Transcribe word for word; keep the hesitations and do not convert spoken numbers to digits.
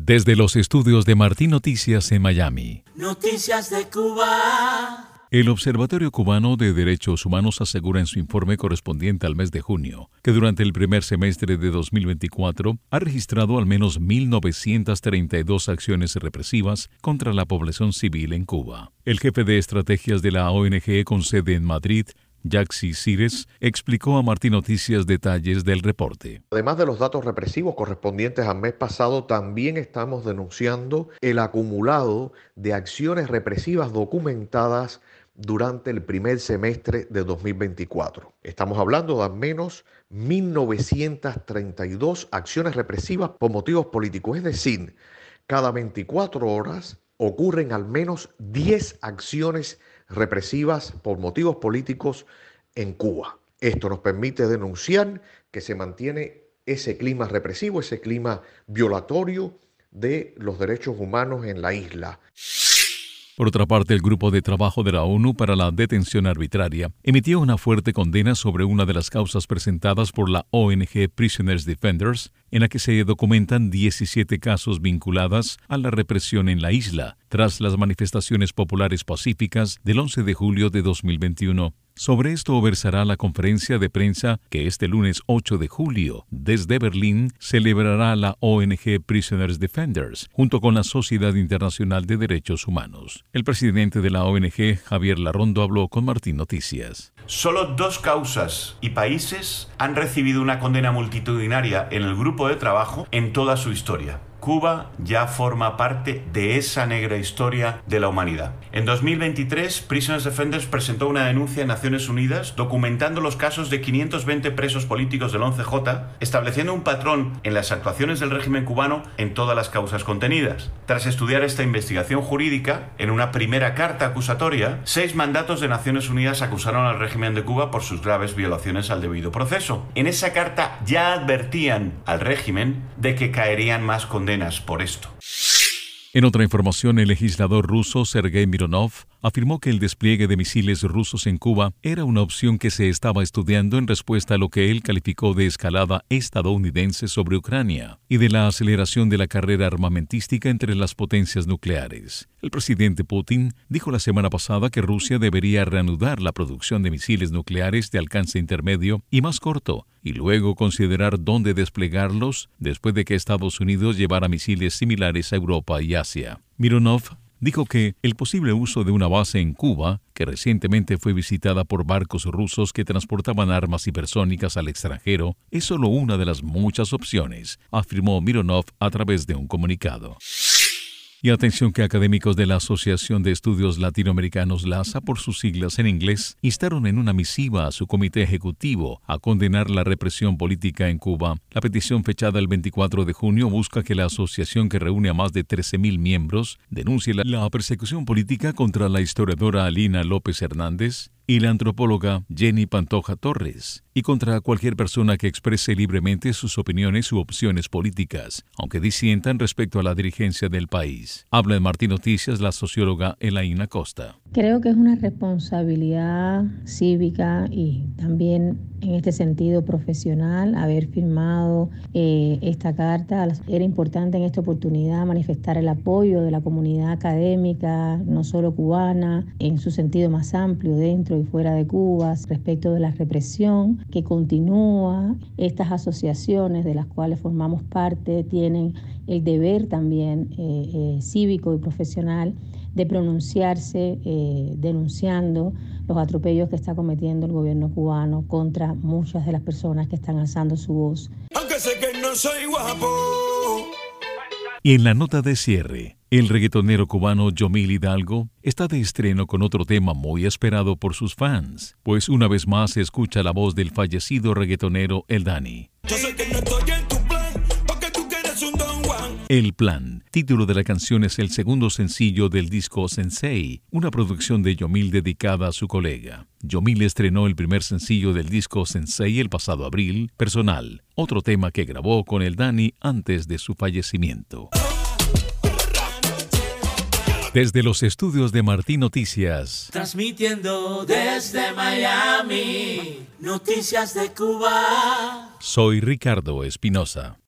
Desde los estudios de Martín Noticias en Miami. Noticias de Cuba. El Observatorio Cubano de Derechos Humanos asegura en su informe correspondiente al mes de junio que durante el primer semestre de dos mil veinticuatro ha registrado al menos mil novecientas treinta y dos acciones represivas contra la población civil en Cuba. El jefe de estrategias de la O N G con sede en Madrid, Yaxi Cires, explicó a Martín Noticias detalles del reporte. Además de los datos represivos correspondientes al mes pasado, también estamos denunciando el acumulado de acciones represivas documentadas durante el primer semestre de dos mil veinticuatro. Estamos hablando de al menos mil novecientas treinta y dos acciones represivas por motivos políticos, es decir, cada veinticuatro horas ocurren al menos diez acciones represivas por motivos políticos en Cuba. Esto nos permite denunciar que se mantiene ese clima represivo, ese clima violatorio de los derechos humanos en la isla. Por otra parte, el Grupo de Trabajo de la ONU para la Detención Arbitraria emitió una fuerte condena sobre una de las causas presentadas por la O N G Prisoners Defenders, en la que se documentan diecisiete casos vinculados a la represión en la isla, tras las manifestaciones populares pacíficas del once de julio de dos mil veintiuno. Sobre esto versará la conferencia de prensa que este lunes ocho de julio, desde Berlín, celebrará la O N G Prisoners Defenders, junto con la Sociedad Internacional de Derechos Humanos. El presidente de la O N G, Javier Larrondo, habló con Martín Noticias. Solo dos causas y países han recibido una condena multitudinaria en el grupo de trabajo en toda su historia. Cuba ya forma parte de esa negra historia de la humanidad. En dos mil veintitrés, Prisoners Defenders presentó una denuncia en Naciones Unidas documentando los casos de quinientos veinte presos políticos del once J, estableciendo un patrón en las actuaciones del régimen cubano en todas las causas contenidas. Tras estudiar esta investigación jurídica, en una primera carta acusatoria, seis mandatos de Naciones Unidas acusaron al régimen de Cuba por sus graves violaciones al debido proceso. En esa carta ya advertían al régimen de que caerían más condenas por esto. En otra información, el legislador ruso Sergei Mironov afirmó que el despliegue de misiles rusos en Cuba era una opción que se estaba estudiando en respuesta a lo que él calificó de escalada estadounidense sobre Ucrania y de la aceleración de la carrera armamentística entre las potencias nucleares. El presidente Putin dijo la semana pasada que Rusia debería reanudar la producción de misiles nucleares de alcance intermedio y más corto, y luego considerar dónde desplegarlos después de que Estados Unidos llevara misiles similares a Europa y Asia. Mironov dijo que el posible uso de una base en Cuba, que recientemente fue visitada por barcos rusos que transportaban armas hipersónicas al extranjero, es solo una de las muchas opciones, afirmó Mironov a través de un comunicado. Y atención que académicos de la Asociación de Estudios Latinoamericanos, la A S A por sus siglas en inglés, instaron en una misiva a su comité ejecutivo a condenar la represión política en Cuba. La petición fechada el veinticuatro de junio busca que la asociación, que reúne a más de trece mil miembros, denuncie la, la persecución política contra la historiadora Alina López Hernández y la antropóloga Jenny Pantoja Torres, y contra cualquier persona que exprese libremente sus opiniones u opciones políticas, aunque disientan respecto a la dirigencia del país. Habla en Martín Noticias la socióloga Elaina Costa. Creo que es una responsabilidad cívica y también en este sentido profesional haber firmado eh, esta carta. Era importante en esta oportunidad manifestar el apoyo de la comunidad académica, no solo cubana, en su sentido más amplio, dentro y fuera de Cuba, respecto de la represión que continúa. Estas asociaciones de las cuales formamos parte tienen el deber también eh, eh, cívico y profesional de pronunciarse eh, denunciando los atropellos que está cometiendo el gobierno cubano contra muchas de las personas que están alzando su voz. Aunque sé que no soy guapo. Y en la nota de cierre, el reggaetonero cubano Yomil Hidalgo está de estreno con otro tema muy esperado por sus fans, pues una vez más se escucha la voz del fallecido reggaetonero El Dani. Yo sé que no estoy en tu plan, porque tú quieres un Don Juan. El Plan, título de la canción, es el segundo sencillo del disco Sensei, una producción de Yomil dedicada a su colega. Yomil estrenó el primer sencillo del disco Sensei el pasado abril, Personal, otro tema que grabó con El Dani antes de su fallecimiento. Desde los estudios de Martín Noticias, Transmitiendo desde Miami, noticias de Cuba. soy Ricardo Espinosa.